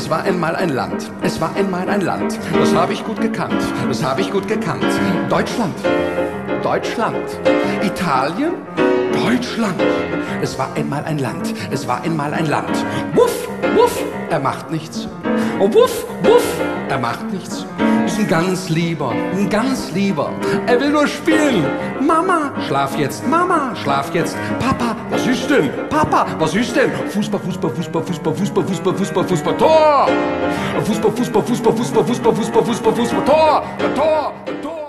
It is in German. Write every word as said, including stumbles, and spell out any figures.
Es war einmal ein Land, es war einmal ein Land, das habe ich gut gekannt, das habe ich gut gekannt. Deutschland, Deutschland, Italien, Deutschland. Es war einmal ein Land, es war einmal ein Land. Wuff, wuff, er macht nichts. Oh, wuff, wuff, er macht nichts. Ist ein ganz lieber, ein ganz lieber. Er will nur spielen. Mama, schlaf jetzt, Mama, schlaf jetzt. Papa, was ist denn? Papa, was ist denn? Fußball, Fußball, Fußball, Fußball, Fußball, Fußball, Fußball, Fußball, Tor! Fußball, Fußball, Fußball, Fußball, Fußball, Fußball, Fußball, Fußball, Tor! Tor! Tor!